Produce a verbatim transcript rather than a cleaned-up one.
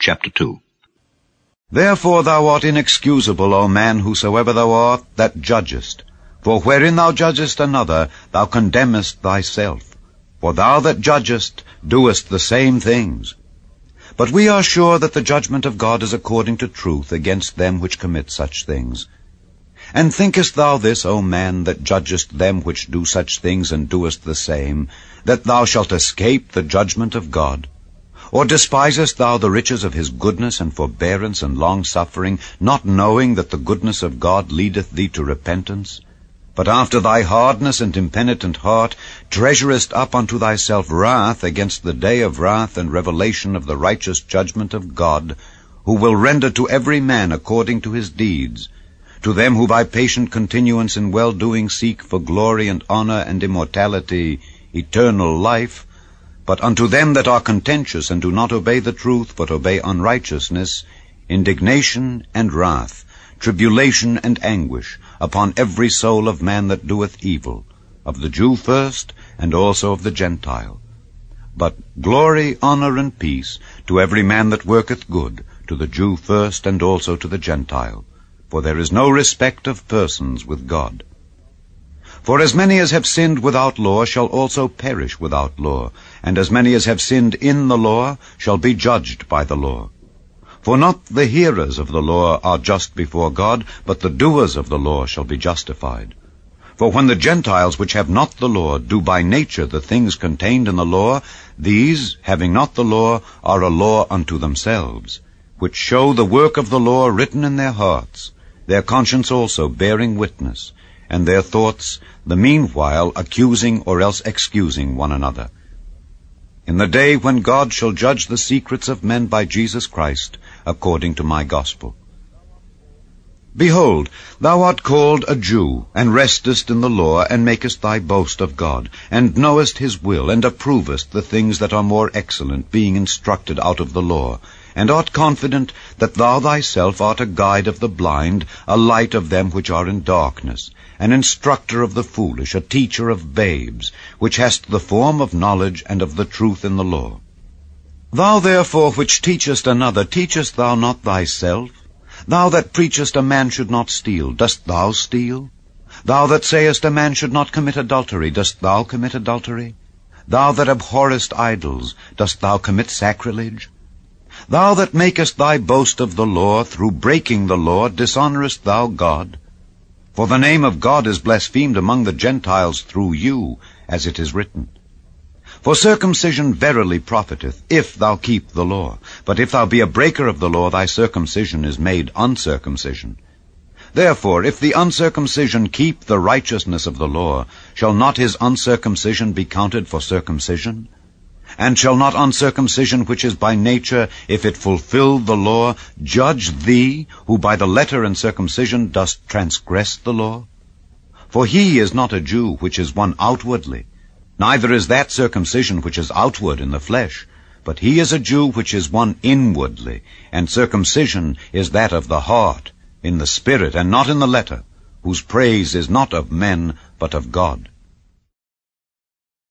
chapter two. Therefore thou art inexcusable, O man, whosoever thou art, that judgest. For wherein thou judgest another, thou condemnest thyself. For thou that judgest doest the same things. But we are sure that the judgment of God is according to truth against them which commit such things. And thinkest thou this, O man, that judgest them which do such things, and doest the same, that thou shalt escape the judgment of God? Or despisest thou the riches of his goodness and forbearance and long-suffering, not knowing that the goodness of God leadeth thee to repentance? But after thy hardness and impenitent heart treasurest up unto thyself wrath against the day of wrath and revelation of the righteous judgment of God, who will render to every man according to his deeds, to them who by patient continuance in well-doing seek for glory and honor and immortality, eternal life. But unto them that are contentious and do not obey the truth, but obey unrighteousness, indignation and wrath, tribulation and anguish, upon every soul of man that doeth evil, of the Jew first, and also of the Gentile. But glory, honor, and peace to every man that worketh good, to the Jew first, and also to the Gentile. For there is no respect of persons with God. For as many as have sinned without law shall also perish without law, and as many as have sinned in the law shall be judged by the law. For not the hearers of the law are just before God, but the doers of the law shall be justified. For when the Gentiles which have not the law do by nature the things contained in the law, these, having not the law, are a law unto themselves, which show the work of the law written in their hearts, their conscience also bearing witness, and their thoughts the meanwhile accusing or else excusing one another. In the day when God shall judge the secrets of men by Jesus Christ, according to my gospel. Behold, thou art called a Jew, and restest in the law, and makest thy boast of God, and knowest his will, and approvest the things that are more excellent, being instructed out of the law, and art confident that thou thyself art a guide of the blind, a light of them which are in darkness, an instructor of the foolish, a teacher of babes, which hast the form of knowledge and of the truth in the law. Thou therefore which teachest another, teachest thou not thyself? Thou that preachest a man should not steal, dost thou steal? Thou that sayest a man should not commit adultery, dost thou commit adultery? Thou that abhorrest idols, dost thou commit sacrilege? Thou that makest thy boast of the law, through breaking the law, dishonorest thou God? For the name of God is blasphemed among the Gentiles through you, as it is written. For circumcision verily profiteth, if thou keep the law. But if thou be a breaker of the law, thy circumcision is made uncircumcision. Therefore, if the uncircumcision keep the righteousness of the law, shall not his uncircumcision be counted for circumcision? And shall not uncircumcision which is by nature, if it fulfill the law, judge thee, who by the letter and circumcision dost transgress the law? For he is not a Jew which is one outwardly, neither is that circumcision which is outward in the flesh, but he is a Jew which is one inwardly, and circumcision is that of the heart, in the spirit, and not in the letter, whose praise is not of men, but of God.